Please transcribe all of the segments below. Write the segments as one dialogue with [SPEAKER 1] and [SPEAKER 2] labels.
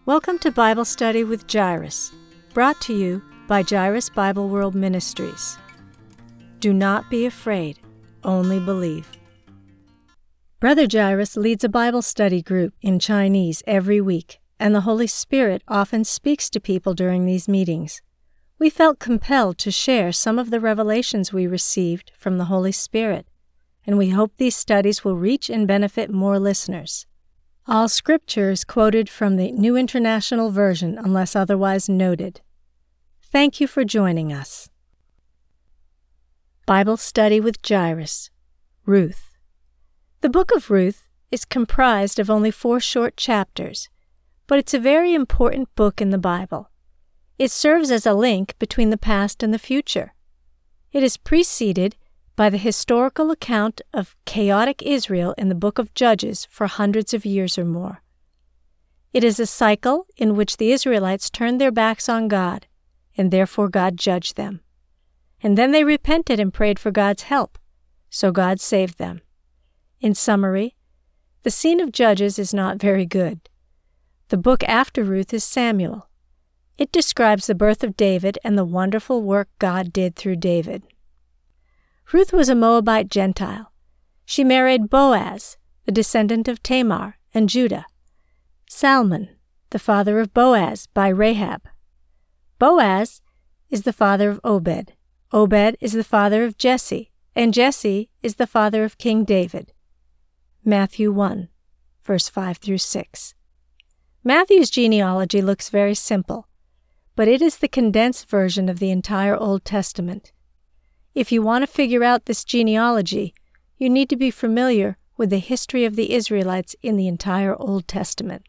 [SPEAKER 1] Welcome to Bible Study with Jairus, brought to you by Jairus Bible World Ministries. Do not be afraid, only believe. Brother Jairus leads a Bible study group in Chinese every week, and the Holy Spirit often speaks to people during these meetings. We felt compelled to share some of the revelations we received from the Holy Spirit, and we hope these studies will reach and benefit more listeners. All scripture is quoted from the New International Version unless otherwise noted. Thank you for joining us. Bible Study with Jairus, Ruth. The book of Ruth is comprised of only 4 short chapters, but it's a very important book in the Bible. It serves as a link between the past and the future. It is preceded by the historical account of chaotic Israel in the book of Judges for hundreds of years or more. It is a cycle in which the Israelites turned their backs on God, and therefore God judged them. And then they repented and prayed for God's help, so God saved them. In summary, the scene of Judges is not very good. The book after Ruth is Samuel. It describes the birth of David and the wonderful work God did through David. Ruth was a Moabite Gentile. She married Boaz, the descendant of Tamar and Judah. Salmon, the father of Boaz by Rahab. Boaz is the father of Obed. Obed is the father of Jesse, and Jesse is the father of King David. Matthew 1, verse 5 through 6. Matthew's genealogy looks very simple, but it is the condensed version of the entire Old Testament. If you want to figure out this genealogy, you need to be familiar with the history of the Israelites in the entire Old Testament.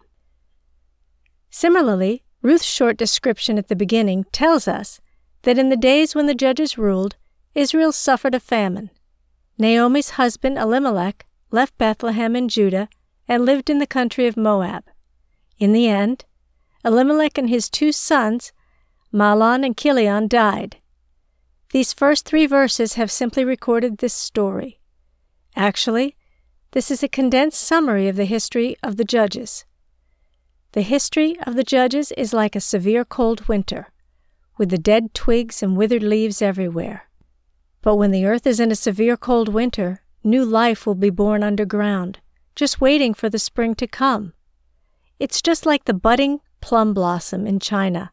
[SPEAKER 1] Similarly, Ruth's short description at the beginning tells us that in the days when the judges ruled, Israel suffered a famine. Naomi's husband Elimelech left Bethlehem in Judah and lived in the country of Moab. In the end, Elimelech and his 2 sons, Mahlon and Chilion, died. These first 3 verses have simply recorded this story. Actually, this is a condensed summary of the history of the Judges. The history of the Judges is like a severe cold winter, with the dead twigs and withered leaves everywhere. But when the earth is in a severe cold winter, new life will be born underground, just waiting for the spring to come. It's just like the budding plum blossom in China.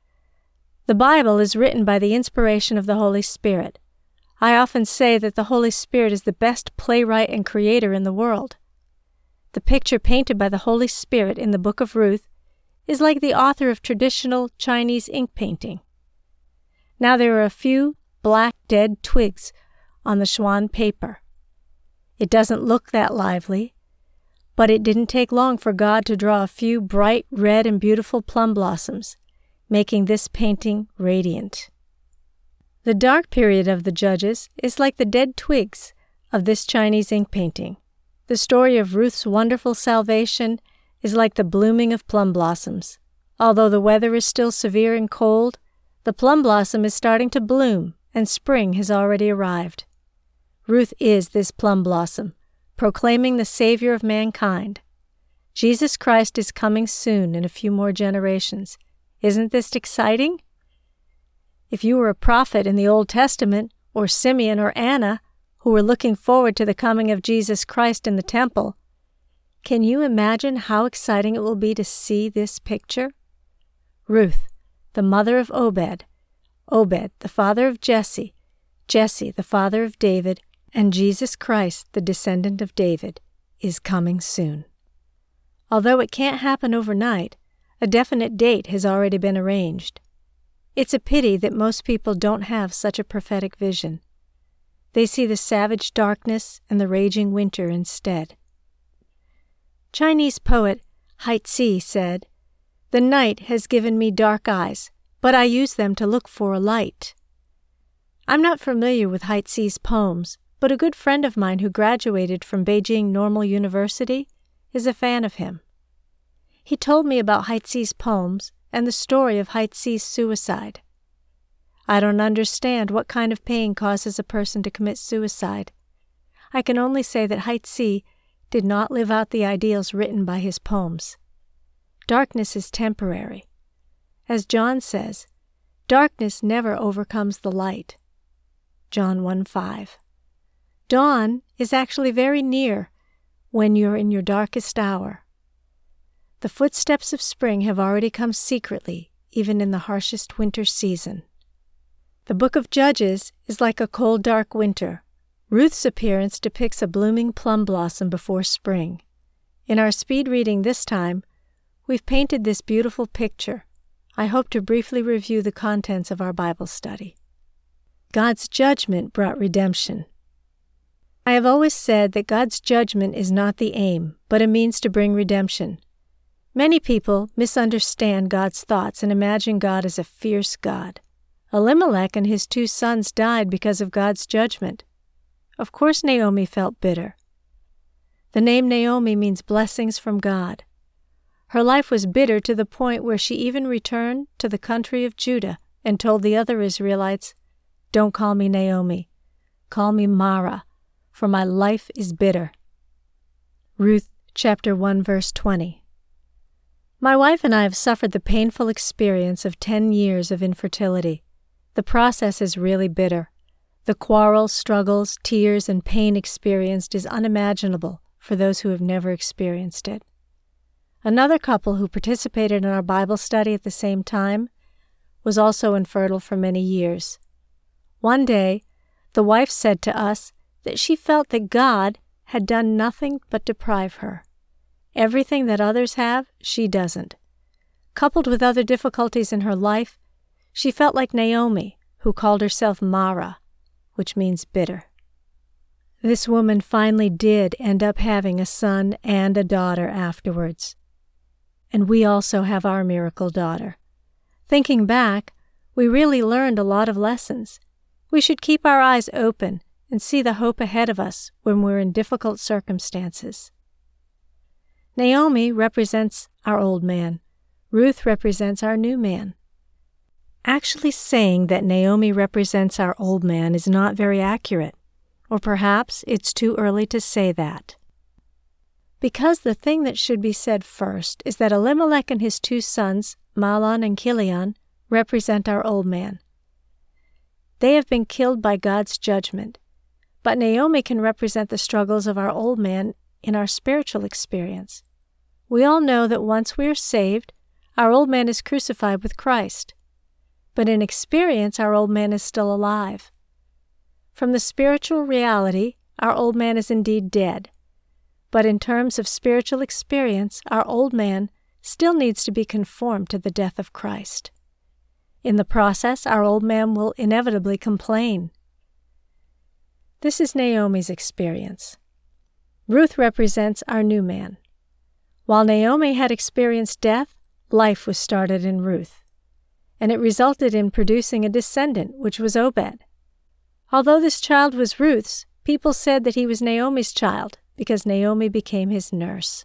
[SPEAKER 1] The Bible is written by the inspiration of the Holy Spirit. I often say that the Holy Spirit is the best playwright and creator in the world. The picture painted by the Holy Spirit in the book of Ruth is like the author of traditional Chinese ink painting. Now there are a few black dead twigs on the Xuan paper. It doesn't look that lively, but it didn't take long for God to draw a few bright red and beautiful plum blossoms, making this painting radiant. The dark period of the Judges is like the dead twigs of this Chinese ink painting. The story of Ruth's wonderful salvation is like the blooming of plum blossoms. Although the weather is still severe and cold, the plum blossom is starting to bloom and spring has already arrived. Ruth is this plum blossom, proclaiming the Savior of mankind. Jesus Christ is coming soon in a few more generations. Isn't this exciting? If you were a prophet in the Old Testament, or Simeon or Anna, who were looking forward to the coming of Jesus Christ in the temple, can you imagine how exciting it will be to see this picture? Ruth, the mother of Obed, Obed, the father of Jesse, Jesse, the father of David, and Jesus Christ, the descendant of David, is coming soon. Although it can't happen overnight, a definite date has already been arranged. It's a pity that most people don't have such a prophetic vision. They see the savage darkness and the raging winter instead. Chinese poet Haizi said, "The night has given me dark eyes, but I use them to look for a light." I'm not familiar with Haizi's poems, but a good friend of mine who graduated from Beijing Normal University is a fan of him. He told me about Haizi's poems and the story of Haizi's suicide. I don't understand what kind of pain causes a person to commit suicide. I can only say that Haizi did not live out the ideals written by his poems. darkness is temporary. As John says, darkness never overcomes the light. John 1:5. Dawn is actually very near when you're in your darkest hour. The footsteps of spring have already come secretly, even in the harshest winter season. The book of Judges is like a cold, dark winter. Ruth's appearance depicts a blooming plum blossom before spring. In our speed reading this time, we've painted this beautiful picture. I hope to briefly review the contents of our Bible study. God's judgment brought redemption. I have always said that God's judgment is not the aim, but a means to bring redemption. Many people misunderstand God's thoughts and imagine God as a fierce God. Elimelech and his 2 sons died because of God's judgment. Of course Naomi felt bitter. The name Naomi means blessings from God. Her life was bitter to the point where she even returned to the country of Judah and told the other Israelites, "Don't call me Naomi. Call me Mara, for my life is bitter." Ruth chapter 1 verse 20. My wife and I have suffered the painful experience of 10 years of infertility. The process is really bitter. The quarrels, struggles, tears, and pain experienced is unimaginable for those who have never experienced it. Another couple who participated in our Bible study at the same time was also infertile for many years. One day, the wife said to us that she felt that God had done nothing but deprive her. Everything that others have, she doesn't. Coupled with other difficulties in her life, she felt like Naomi, who called herself Mara, which means bitter. This woman finally did end up having a son and a daughter afterwards. And we also have our miracle daughter. Thinking back, we really learned a lot of lessons. We should keep our eyes open and see the hope ahead of us when we're in difficult circumstances. Naomi represents our old man. Ruth represents our new man. Actually saying that Naomi represents our old man is not very accurate, or perhaps it's too early to say that. Because the thing that should be said first is that Elimelech and his 2 sons, Mahlon and Chilion, represent our old man. They have been killed by God's judgment, but Naomi can represent the struggles of our old man in our spiritual experience. We all know that once we are saved, our old man is crucified with Christ. But in experience, our old man is still alive. From the spiritual reality, our old man is indeed dead. But in terms of spiritual experience, our old man still needs to be conformed to the death of Christ. In the process, our old man will inevitably complain. This is Naomi's experience. Ruth represents our new man. While Naomi had experienced death, life was started in Ruth, and it resulted in producing a descendant, which was Obed. Although this child was Ruth's, people said that he was Naomi's child because Naomi became his nurse.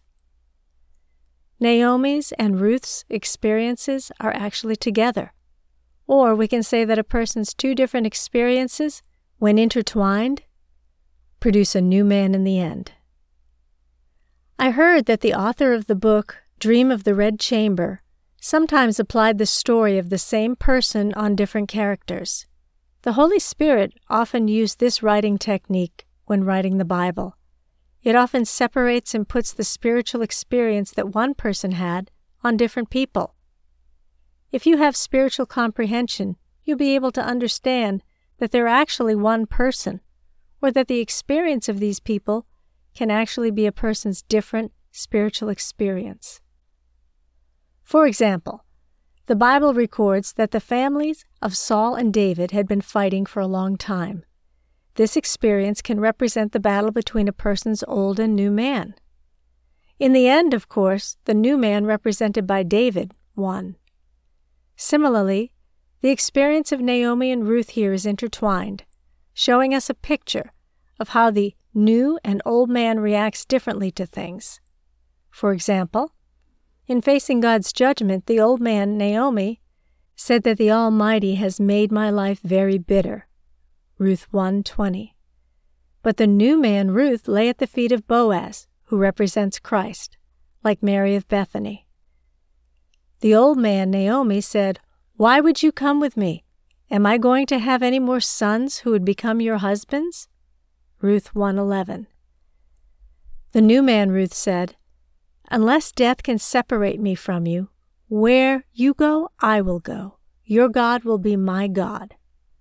[SPEAKER 1] Naomi's and Ruth's experiences are actually together, or we can say that a person's 2 different experiences, when intertwined, produce a new man in the end. I heard that the author of the book, Dream of the Red Chamber, sometimes applied the story of the same person on different characters. The Holy Spirit often used this writing technique when writing the Bible. It often separates and puts the spiritual experience that one person had on different people. If you have spiritual comprehension, you'll be able to understand that they're actually one person, or that the experience of these people can actually be a person's different spiritual experience. For example, the Bible records that the families of Saul and David had been fighting for a long time. This experience can represent the battle between a person's old and new man. In the end, of course, the new man represented by David won. Similarly, the experience of Naomi and Ruth here is intertwined, showing us a picture of how the new and old man reacts differently to things. For example, in facing God's judgment, the old man, Naomi, said that the Almighty has made my life very bitter. Ruth 1:20. But the new man, Ruth, lay at the feet of Boaz, who represents Christ, like Mary of Bethany. The old man, Naomi, said, "Why would you come with me? Am I going to have any more sons who would become your husbands?" Ruth 1:11. The new man, Ruth, said, "Unless death can separate me from you, where you go, I will go. Your God will be my God."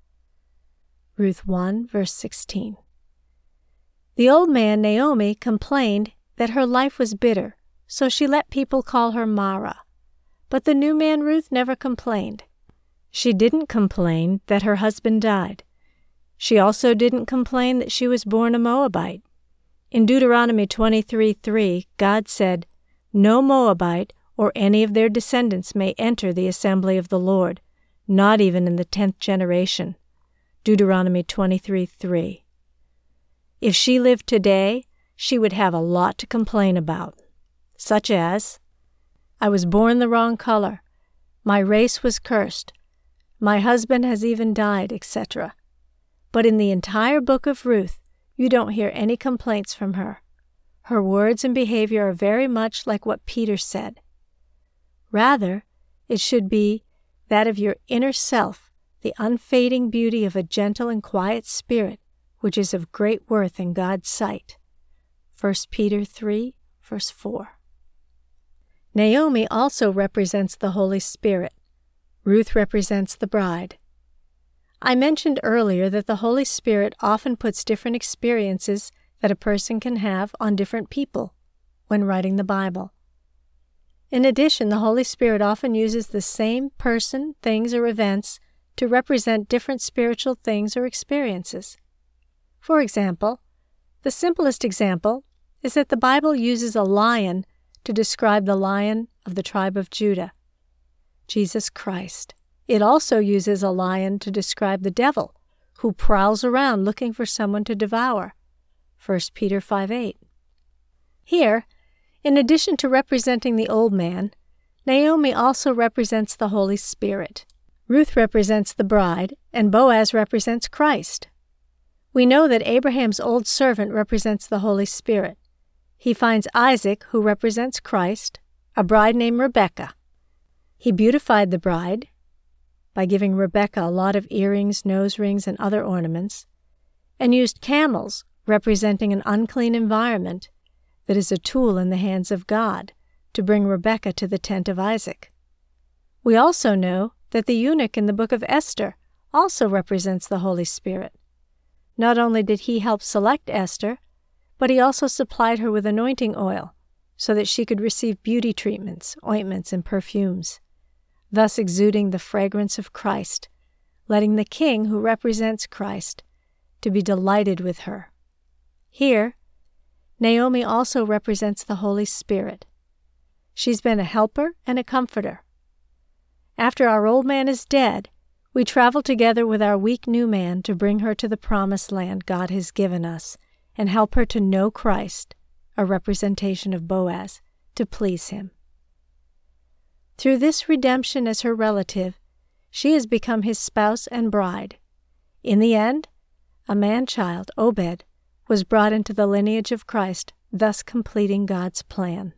[SPEAKER 1] Ruth 1, verse 16. The old man, Naomi, complained that her life was bitter, so she let people call her Mara. But the new man, Ruth, never complained. She didn't complain that her husband died. She also didn't complain that she was born a Moabite. In Deuteronomy 23:3, God said, "No Moabite or any of their descendants may enter the assembly of the Lord, not even in the 10th generation." Deuteronomy 23:3. If she lived today, she would have a lot to complain about, such as, "I was born the wrong color. My race was cursed. My husband has even died," etc. But in the entire book of Ruth, you don't hear any complaints from her. Her words and behavior are very much like what Peter said. Rather, it should be that of your inner self, the unfading beauty of a gentle and quiet spirit, which is of great worth in God's sight. 1 Peter 3, verse 4. Naomi also represents the Holy Spirit. Ruth represents the bride. I mentioned earlier that the Holy Spirit often puts different experiences that a person can have on different people when writing the Bible. In addition, the Holy Spirit often uses the same person, things, or events to represent different spiritual things or experiences. For example, the simplest example is that the Bible uses a lion to describe the Lion of the tribe of Judah, Jesus Christ. It also uses a lion to describe the devil, who prowls around looking for someone to devour, 1 Peter 5:8. Here, in addition to representing the old man, Naomi also represents the Holy Spirit. Ruth represents the bride, and Boaz represents Christ. We know that Abraham's old servant represents the Holy Spirit. He finds Isaac, who represents Christ, a bride named Rebekah. He beautified the bride by giving Rebekah a lot of earrings, nose rings, and other ornaments, and used camels, representing an unclean environment that is a tool in the hands of God, to bring Rebekah to the tent of Isaac. We also know that the eunuch in the book of Esther also represents the Holy Spirit. Not only did he help select Esther, but he also supplied her with anointing oil so that she could receive beauty treatments, ointments, and perfumes, thus exuding the fragrance of Christ, letting the king who represents Christ to be delighted with her. Here, Naomi also represents the Holy Spirit. She's been a helper and a comforter. After our old man is dead, we travel together with our weak new man to bring her to the promised land God has given us and help her to know Christ, a representation of Boaz, to please him. Through this redemption as her relative, she has become his spouse and bride. In the end, a man-child, Obed, was brought into the lineage of Christ, thus completing God's plan.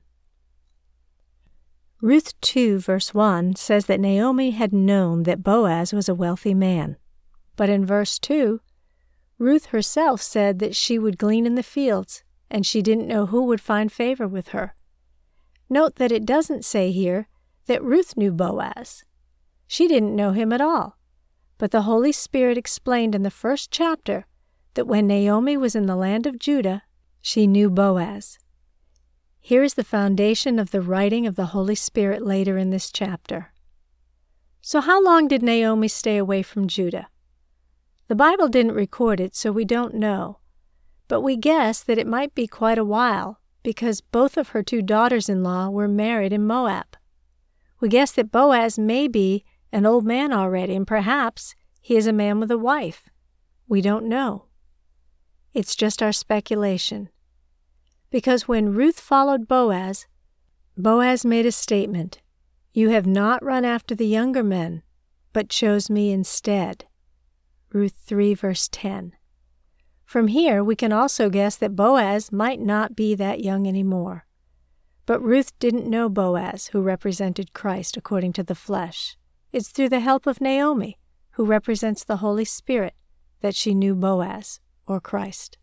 [SPEAKER 1] Ruth 2, verse 1 says that Naomi had known that Boaz was a wealthy man. But in verse 2, Ruth herself said that she would glean in the fields, and she didn't know who would find favor with her. Note that it doesn't say here that Ruth knew Boaz. She didn't know him at all. But the Holy Spirit explained in the first chapter that when Naomi was in the land of Judah, she knew Boaz. Here is the foundation of the writing of the Holy Spirit later in this chapter. So how long did Naomi stay away from Judah? The Bible didn't record it, so we don't know. But we guess that it might be quite a while, because both of her two daughters-in-law were married in Moab. We guess that Boaz may be an old man already, and perhaps he is a man with a wife. We don't know. It's just our speculation. Because when Ruth followed Boaz, Boaz made a statement, "You have not run after the younger men, but chose me instead." Ruth 3, verse 10. From here, we can also guess that Boaz might not be that young anymore. But Ruth didn't know Boaz, who represented Christ according to the flesh. It's through the help of Naomi, who represents the Holy Spirit, that she knew Boaz, or Christ.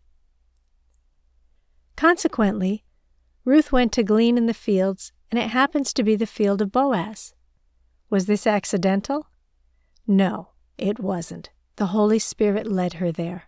[SPEAKER 1] Consequently, Ruth went to glean in the fields, and it happens to be the field of Boaz. Was this accidental? No, it wasn't. The Holy Spirit led her there.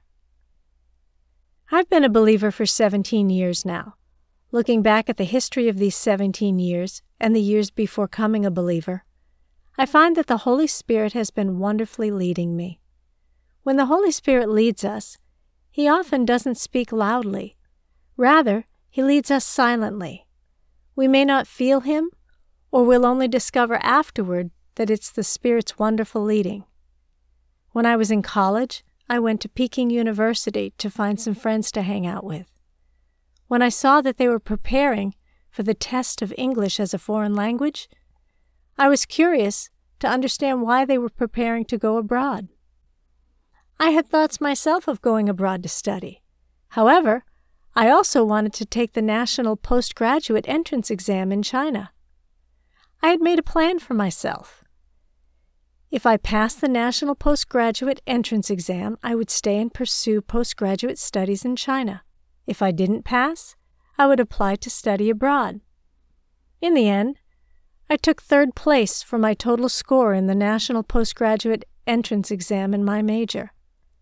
[SPEAKER 1] I've been a believer for 17 years now. Looking back at the history of these 17 years and the years before coming a believer, I find that the Holy Spirit has been wonderfully leading me. When the Holy Spirit leads us, He often doesn't speak loudly. Rather, He leads us silently. We may not feel Him, or we'll only discover afterward that it's the Spirit's wonderful leading. When I was in college, I went to Peking University to find some friends to hang out with. When I saw that they were preparing for the test of English as a foreign language, I was curious to understand why they were preparing to go abroad. I had thoughts myself of going abroad to study. However, I also wanted to take the National Postgraduate Entrance Exam in China. I had made a plan for myself. If I passed the National Postgraduate Entrance Exam, I would stay and pursue postgraduate studies in China. If I didn't pass, I would apply to study abroad. In the end, I took 3rd place for my total score in the National Postgraduate Entrance Exam in my major.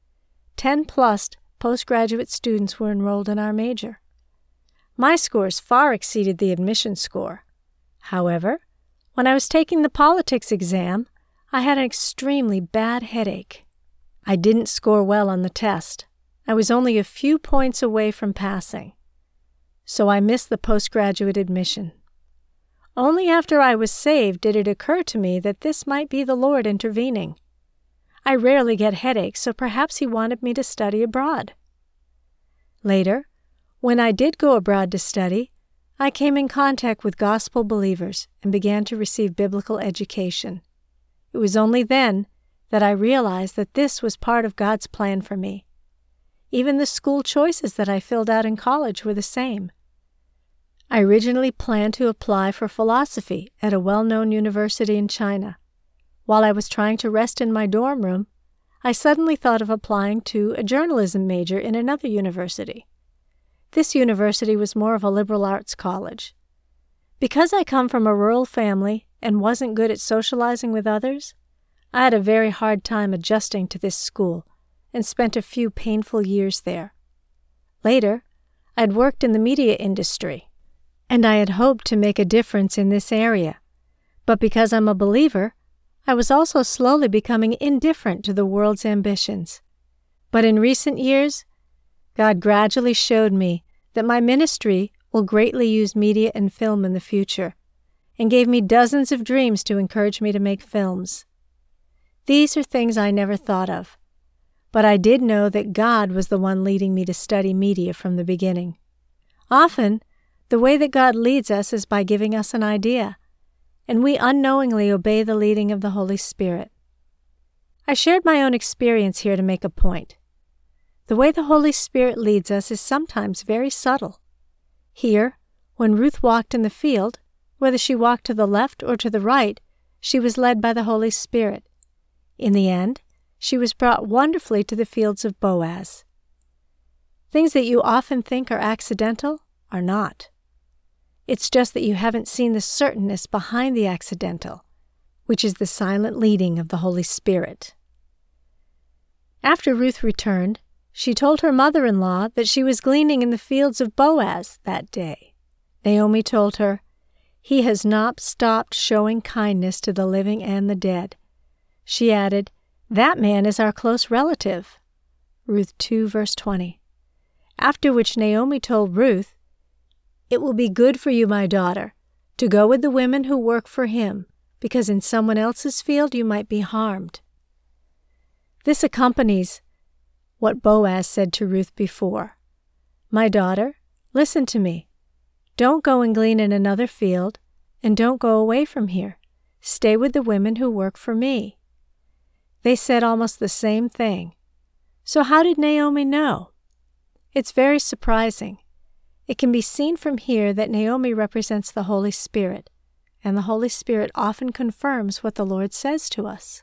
[SPEAKER 1] 10+ postgraduate students were enrolled in our major. My scores far exceeded the admission score. However, when I was taking the politics exam, I had an extremely bad headache. I didn't score well on the test. I was only a few points away from passing, so I missed the postgraduate admission. Only after I was saved did it occur to me that this might be the Lord intervening. I rarely get headaches, so perhaps He wanted me to study abroad. Later, when I did go abroad to study, I came in contact with gospel believers and began to receive biblical education. It was only then that I realized that this was part of God's plan for me. Even the school choices that I filled out in college were the same. I originally planned to apply for philosophy at a well-known university in China. While I was trying to rest in my dorm room, I suddenly thought of applying to a journalism major in another university. This university was more of a liberal arts college. Because I come from a rural family and wasn't good at socializing with others, I had a very hard time adjusting to this school and spent a few painful years there. Later, I'd worked in the media industry, and I had hoped to make a difference in this area. But because I'm a believer, I was also slowly becoming indifferent to the world's ambitions. But in recent years, God gradually showed me that my ministry will greatly use media and film in the future, and gave me dozens of dreams to encourage me to make films. These are things I never thought of, but I did know that God was the one leading me to study media from the beginning. Often, the way that God leads us is by giving us an idea, and we unknowingly obey the leading of the Holy Spirit. I shared my own experience here to make a point. The way the Holy Spirit leads us is sometimes very subtle. Here, when Ruth walked in the field, whether she walked to the left or to the right, she was led by the Holy Spirit. In the end, she was brought wonderfully to the fields of Boaz. Things that you often think are accidental are not. It's just that you haven't seen the certainness behind the accidental, which is the silent leading of the Holy Spirit. After Ruth returned, she told her mother-in-law that she was gleaning in the fields of Boaz that day. Naomi told her, "He has not stopped showing kindness to the living and the dead." She added, "That man is our close relative." Ruth 2, verse 20. After which Naomi told Ruth, "It will be good for you, my daughter, to go with the women who work for him, because in someone else's field you might be harmed." This accompanies what Boaz said to Ruth before. "My daughter, listen to me. Don't go and glean in another field, and don't go away from here. Stay with the women who work for me." They said almost the same thing. So how did Naomi know? It's very surprising. It can be seen from here that Naomi represents the Holy Spirit, and the Holy Spirit often confirms what the Lord says to us.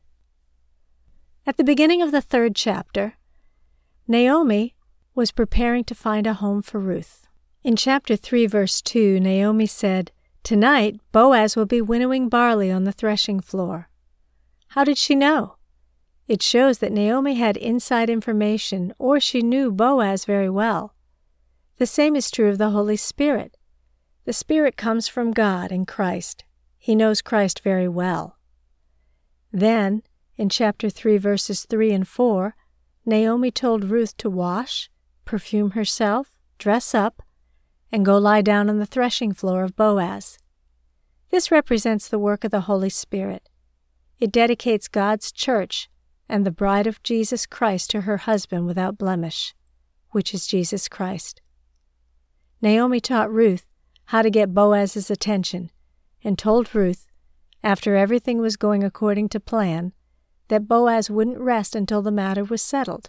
[SPEAKER 1] At the beginning of the 3rd chapter, Naomi was preparing to find a home for Ruth. In chapter 3, verse 2, Naomi said, "Tonight Boaz will be winnowing barley on the threshing floor." How did she know? It shows that Naomi had inside information, or she knew Boaz very well. The same is true of the Holy Spirit. The Spirit comes from God and Christ. He knows Christ very well. Then, in chapter 3, verses 3 and 4, Naomi told Ruth to wash, perfume herself, dress up, and go lie down on the threshing floor of Boaz. This represents the work of the Holy Spirit. It dedicates God's church and the bride of Jesus Christ to her husband without blemish, which is Jesus Christ. Naomi taught Ruth how to get Boaz's attention and told Ruth, after everything was going according to plan, that Boaz wouldn't rest until the matter was settled.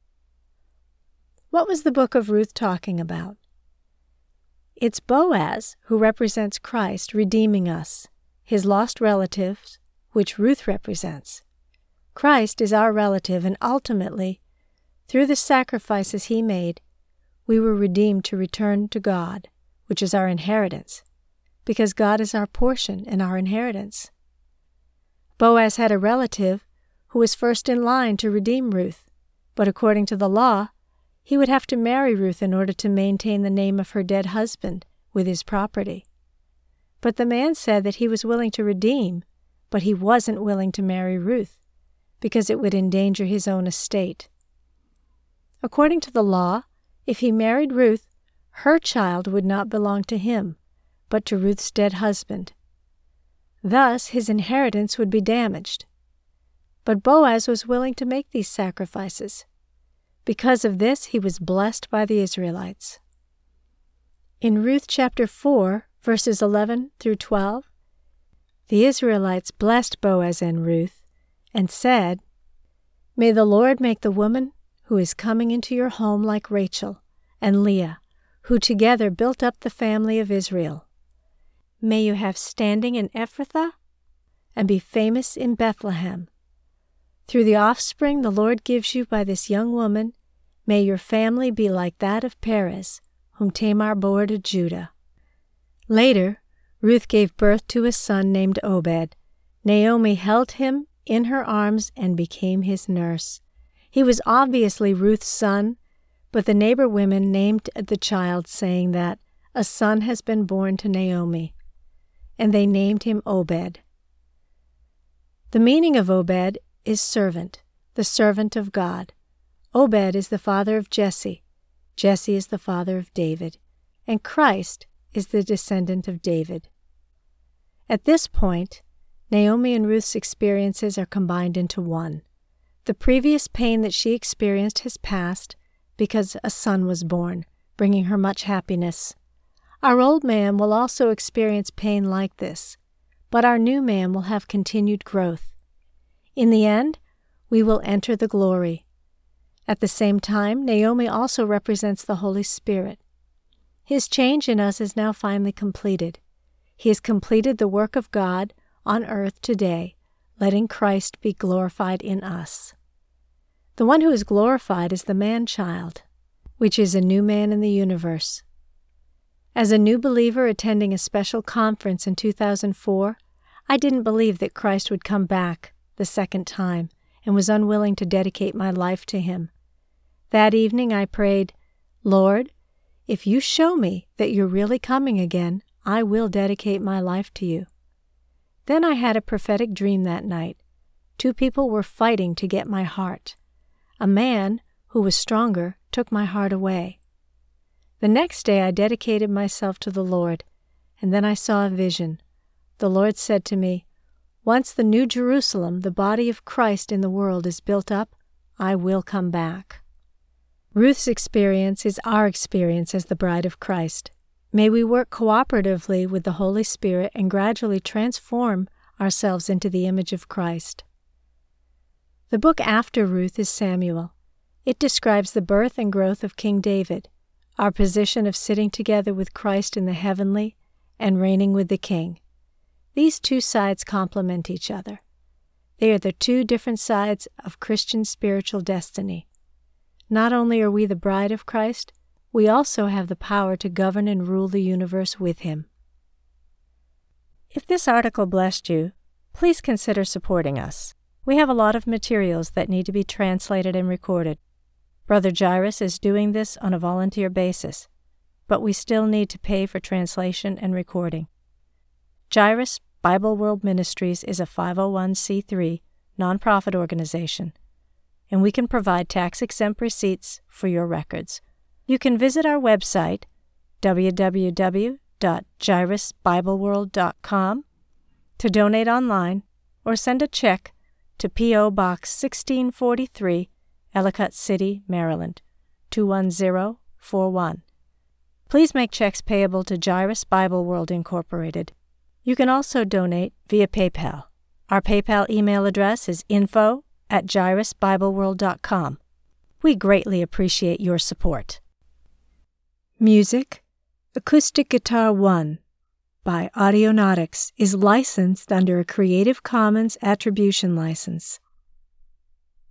[SPEAKER 1] What was the book of Ruth talking about? It's Boaz who represents Christ redeeming us, his lost relatives, which Ruth represents. Christ is our relative, and ultimately, through the sacrifices he made, we were redeemed to return to God, which is our inheritance, because God is our portion and our inheritance. Boaz had a relative who was first in line to redeem Ruth, but according to the law, he would have to marry Ruth in order to maintain the name of her dead husband with his property. But the man said that he was willing to redeem, but he wasn't willing to marry Ruth, because it would endanger his own estate. According to the law, if he married Ruth, her child would not belong to him, but to Ruth's dead husband. Thus, his inheritance would be damaged. But Boaz was willing to make these sacrifices. Because of this, he was blessed by the Israelites. In Ruth chapter 4, verses 11 through 12, the Israelites blessed Boaz and Ruth and said, "May the Lord make the woman who is coming into your home like Rachel and Leah, who together built up the family of Israel. May you have standing in Ephrathah and be famous in Bethlehem. Through the offspring the Lord gives you by this young woman, may your family be like that of Perez, whom Tamar bore to Judah." Later, Ruth gave birth to a son named Obed. Naomi held him in her arms and became his nurse. He was obviously Ruth's son, but the neighbor women named the child, saying that a son has been born to Naomi, and they named him Obed. The meaning of Obed is servant, the servant of God. Obed is the father of Jesse. Jesse is the father of David, and Christ is the descendant of David. At this point, Naomi and Ruth's experiences are combined into one. The previous pain that she experienced has passed because a son was born, bringing her much happiness. Our old man will also experience pain like this, but our new man will have continued growth. In the end, we will enter the glory. At the same time, Naomi also represents the Holy Spirit. His change in us is now finally completed. He has completed the work of God on earth today, letting Christ be glorified in us. The one who is glorified is the man-child, which is a new man in the universe. As a new believer attending a special conference in 2004, I didn't believe that Christ would come back the second time and was unwilling to dedicate my life to him. That evening I prayed, "Lord, if you show me that you're really coming again, I will dedicate my life to you." Then I had a prophetic dream that night. Two people were fighting to get my heart. A man, who was stronger, took my heart away. The next day I dedicated myself to the Lord, and then I saw a vision. The Lord said to me, "Once the New Jerusalem, the body of Christ in the world, is built up, I will come back." Ruth's experience is our experience as the bride of Christ. May we work cooperatively with the Holy Spirit and gradually transform ourselves into the image of Christ. The book after Ruth is Samuel. It describes the birth and growth of King David, our position of sitting together with Christ in the heavenly and reigning with the King. These two sides complement each other. They are the two different sides of Christian spiritual destiny. Not only are we the bride of Christ, we also have the power to govern and rule the universe with Him. If this article blessed you, please consider supporting us. We have a lot of materials that need to be translated and recorded. Brother Jairus is doing this on a volunteer basis, but we still need to pay for translation and recording. Jairus Bible World Ministries is a 501c3 nonprofit organization, and we can provide tax-exempt receipts for your records. You can visit our website, www.jairusbibleworld.com, to donate online or send a check to P.O. Box 1643, Ellicott City, Maryland, 21041. Please make checks payable to Jairus Bible World Incorporated. You can also donate via PayPal. Our PayPal email address is info@jairusbibleworld.com. We greatly appreciate your support. Music, Acoustic Guitar 1 by Audionautics is licensed under a Creative Commons Attribution License.